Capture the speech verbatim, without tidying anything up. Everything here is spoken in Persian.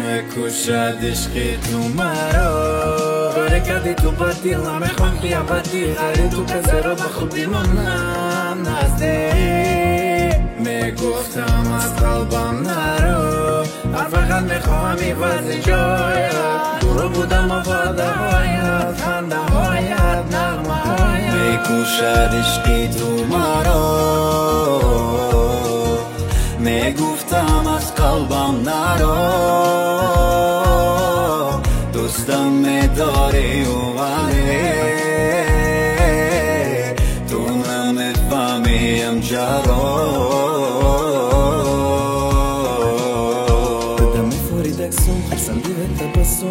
میکشد عشقی تو مرا کاره کردی تو با دیل نمیخوام قیابتی غری تو بذارو با خودی مانم نزدیک میگفتم از قلبم نرو هر فقط میخوام ایوازی جایت دورو بودم و باده هایت خنده هایت نغمه هایت میکشد عشقی تو مرا میگفتم از قلبم نرو دوستم میداری و ولی تو نمیفهمیم چرا